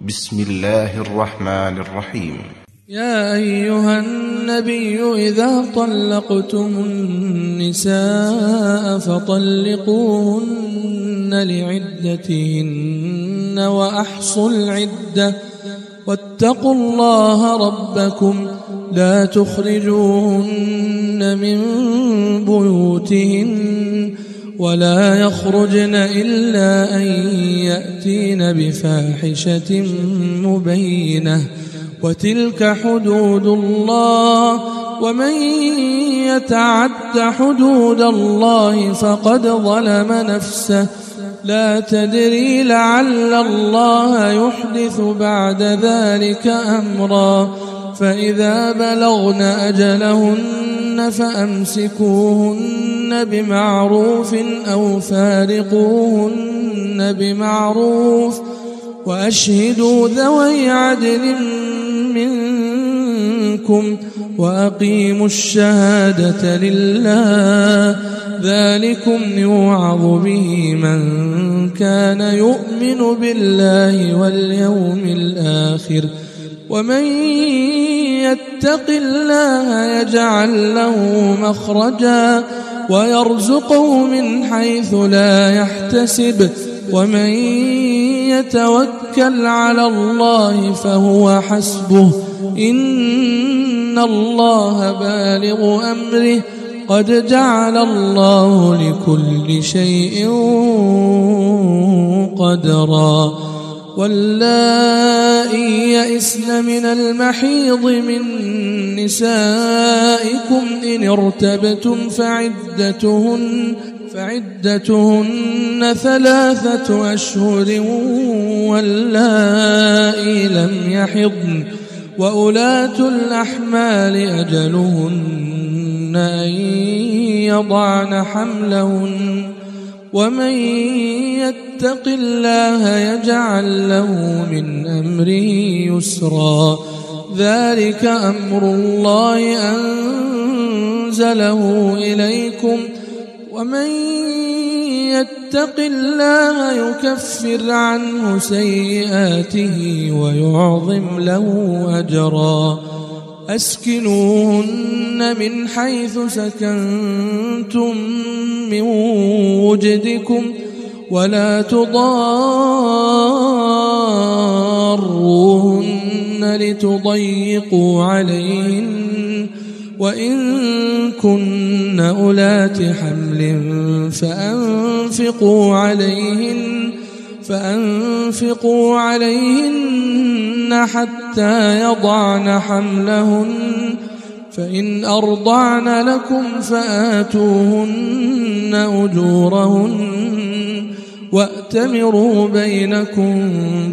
بسم الله الرحمن الرحيم. يا أيها النبي إذا طلقتم النساء فطلقوهن لعدتهن وأحصوا العدة واتقوا الله ربكم لا تخرجوهن من بيوتهن ولا يخرجن إلا أن يأتين بفاحشة مبينة وتلك حدود الله ومن يتعد حدود الله فقد ظلم نفسه لا تدري لعل الله يحدث بعد ذلك أمرا فإذا بلغن أجلهن فأمسكوهن بمعروف أو فارقوهن بمعروف وأشهدوا ذوي عدل منكم وأقيموا الشهادة لله ذلكم يوعظ به من كان يؤمن بالله واليوم الآخر ومن يتق الله يجعل له مخرجا ويرزقه من حيث لا يحتسب ومن يتوكل على الله فهو حسبه إن الله بالغ أمره قد جعل الله لكل شيء قدرا واللائي يئسن من المحيض من نسائكم إن ارتبتم فعدتهن 3 أشهر واللائي لم يحضن وأولاة الأحمال أجلهن أن يضعن حملهن ومن يتق الله يجعل له من أمره يسرا ذلك أمر الله أنزله إليكم ومن يتق الله يكفر عنه سيئاته ويعظم له أجرا أسكنوهن من حيث سكنتم من وجدكم ولا تضاروهن لتضيقوا عليهن وإن كن أولات حمل فأنفقوا عليهن حتى يضعن حملهن فإن أرضعن لكم فآتوهن أجورهن وأتمروا بينكم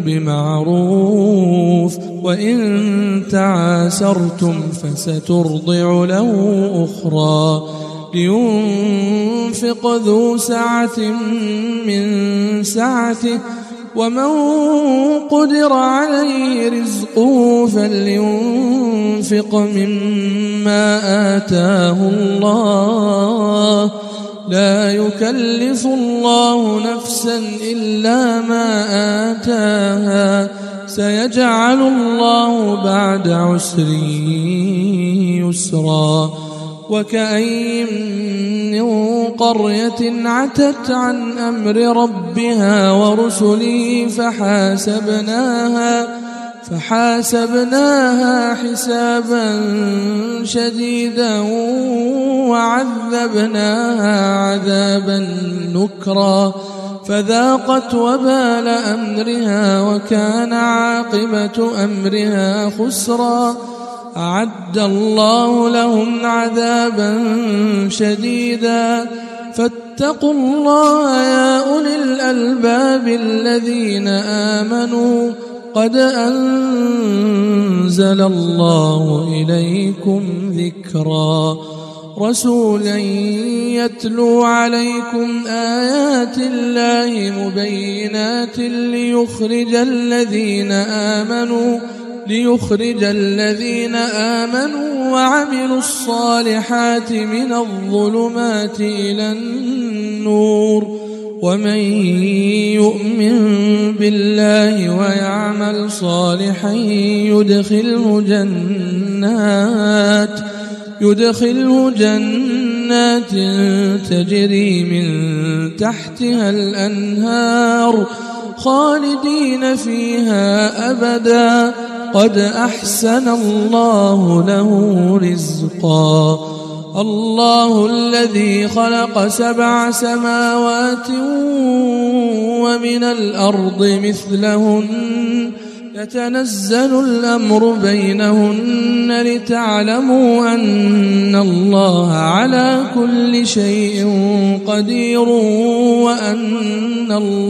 بمعروف وإن تعاسرتم فسترضع له أخرى لينفق ذو سعة من سعته ومن قدر عليه رزقه فلينفق مما آتاه الله لا يكلف الله نفسا إلا ما آتاها سيجعل الله بعد عسر يسرا وكأين من قرية عتت عن أمر ربها ورسله فحاسبناها حسابا شديدا وعذبناها عذابا نكرا فذاقت وبال أمرها وكان عاقبة أمرها خسرا أعد الله لهم عذابا شديدا فاتقوا الله يا أولي الألباب الذين آمنوا قد أنزل الله إليكم ذكرا رسولا يتلو عليكم آيات الله مبينات ليخرج الذين آمنوا وعملوا الصالحات من الظلمات إلى النور ومن يؤمن بالله ويعمل صالحا يدخله جنات تجري من تحتها الأنهار خالدين فيها أبدا قد أحسن الله له رزقا. الله الذي خلق 7 سماوات ومن الأرض مثلهن يتنزل الأمر بينهن لتعلموا أن الله على كل شيء قدير وأن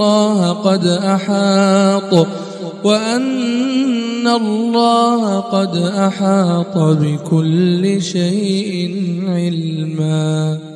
الله قد أحاط بكل شيء علما.